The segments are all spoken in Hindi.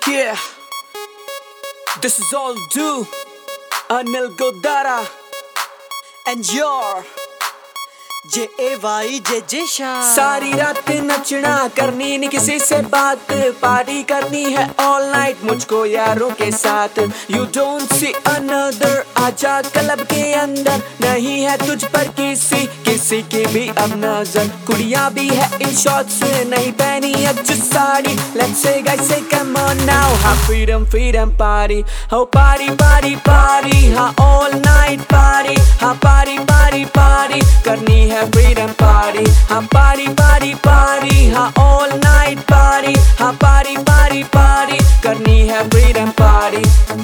Yeah, this is all due Anil Godara and your JAY सारी रात नचना करनी नहीं किसी से बात पार्टी करनी है all night मुझको यारों के साथ You don't see another आजा क्लब के अंदर नहीं है तुझ पर किसी की भी अब नजर कुड़ियां भी है इन शॉर्ट्स नहीं पहनी अब जो sari Let's say guys say come on now हाँ freedom party हो party हाँ all night party हाँ party करनी है freedom party हाँ party हाँ all night party हाँ party करनी है freedom party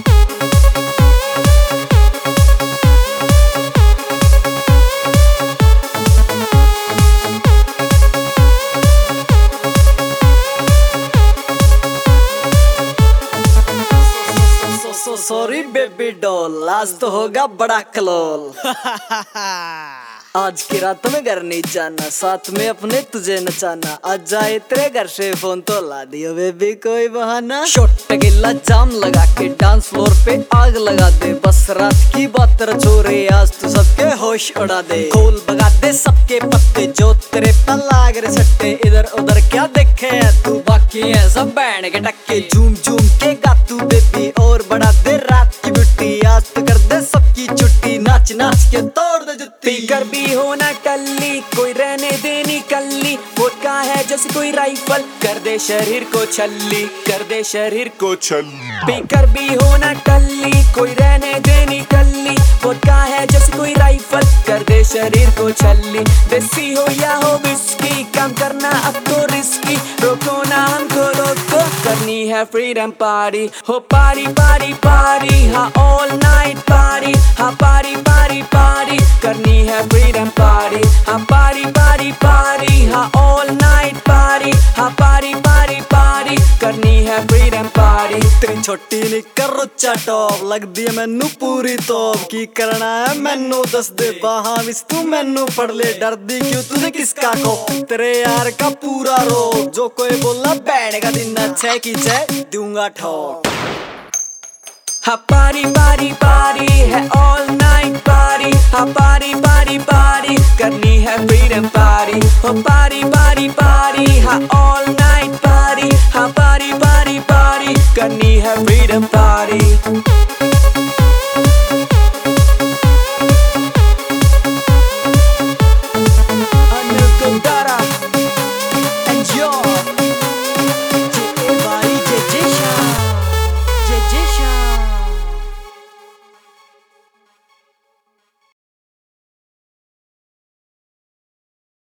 sorry baby doll आज तो होगा बड़ा कलोल आज की रात में घर नहीं जाना साथ में अपने तुझे नचाना आज जाए तेरे घर से फोन तो ला दियो बेबी कोई बहाना शॉट गिल्ला जाम लगा के डांस फ्लोर पे आग लगा दे बस रात की बात छोरे आज तू सबके होश उड़ा दे खोल भगा दे सबके पत्ते जो तेरे पे लाग रहे सट्टे इधर उधर क्या देखे है तू बाकी है सब बैंड के टक्के झूम के गा तू बेबी और बढ़ा दे रात की ब्यूटी आज तो कर दे सबकी छुट्टी नाच के तोड़ दे जुत्ती कर भी हो ना टल्ली कोई रहने देनी कल्ली वोडका है जैसे कोई राइफल कर दे शरीर को छल्ली पीकर भी हो ना टल्ली कोई रहने देनी कल्ली वोडका है जैसे कोई राइफल कर दे शरीर को छल्ली देसी हो या हो विस्की काम करना अब तो रिस्की रोको ना हमको रोको करनी है फ्रीडम पार्टी हो पारी हाँ ऑल नाइट पार्टी हाँ पारी करनी है फ्रीडम पार्टी हाँ पारी हाँ ऑल नाइट पार्टी हाँ पारी करनी है फ्रीडम पार्टी तेरी छोटी निकर रुच्चा टॉप लगदी है मैनू पूरी तोप की करना है मैनू दस दे बाहां विच तू मैनू पढ़ ले डरदी क्यों तुझे किसका को तेरे यार का पूरा रोक जो कोई बोला बैठ का दिन अच्छा की जय दूंगा ठोक हाँ पारी है ऑल नाइट पारी हाँ पारी करनी है फ्रीडम पारी हो पारी हाँ ऑल नाइट पारी हाँ